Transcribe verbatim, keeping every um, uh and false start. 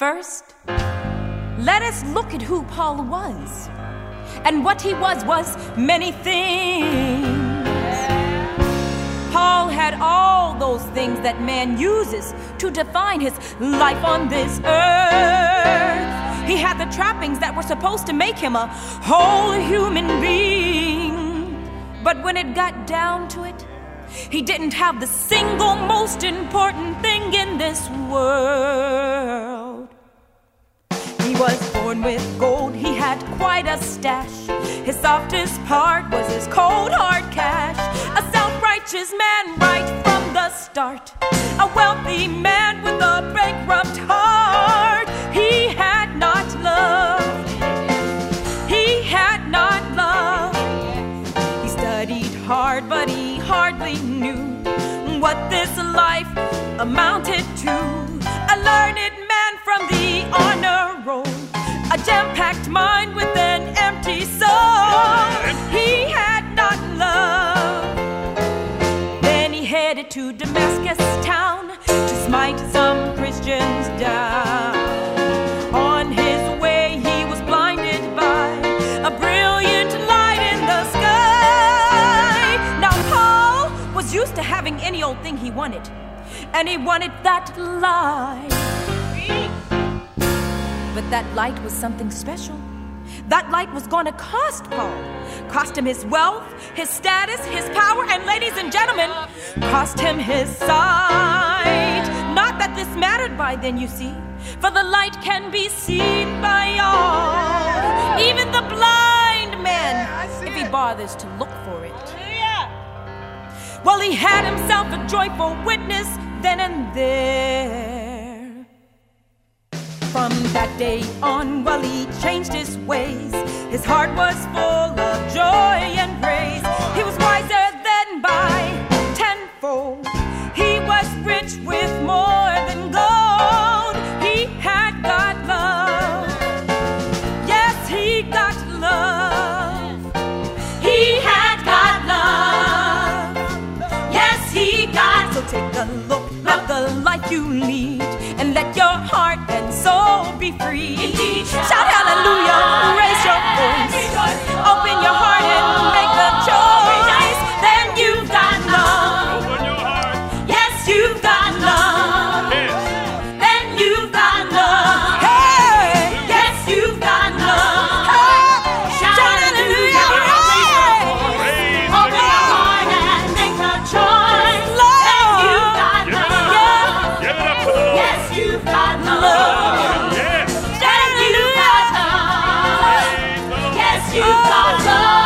First, let us look at who Paul was. And what he was was many things. Paul had all those things that man uses to define his life on this earth. He had the trappings that were supposed to make him a whole human being. But when it got down to it, he didn't have the single most important thing in this world. He was born with gold, he had quite a stash. His softest part was his cold hard cash. A self-righteous man right from the start. A wealthy man with a bankrupt heart. He had not love. He had not love. He studied hard, but he hardly knew what this life amounted to. A learned man from the honor roll. A jam-packed mind with an empty soul. He had not love. Then he headed to Damascus town to smite some Christians down. On his way he was blinded by a brilliant light in the sky. Now Paul was used to having any old thing he wanted, and he wanted that light. But that light was something special. That light was going to cost Paul. Cost him his wealth, his status, his power, and ladies and gentlemen, cost him his sight. Not that this mattered by then, you see, for the light can be seen by all, even the blind man, if he bothers to look for it. Well, he had himself a joyful witness then and there. From that day on, well, he changed his ways. His heart was full of joy and praise. He was wiser than by tenfold. He was rich with more than gold. He had got love. Yes, he got love. He had got love. Yes, he got. So take a look at the life you lead, and let your heart and soul be free. Indeed, shout hallelujah, raise your voice, open your heart and make a choice. Then you've got love. Yes, you've got love. Then you've got love. Hey, yes, you've got love. Hey, shout hallelujah, open your heart and make a choice. Then you've got love. Yes, you've got love. Yes. Then you've got love. Yes, you've got love.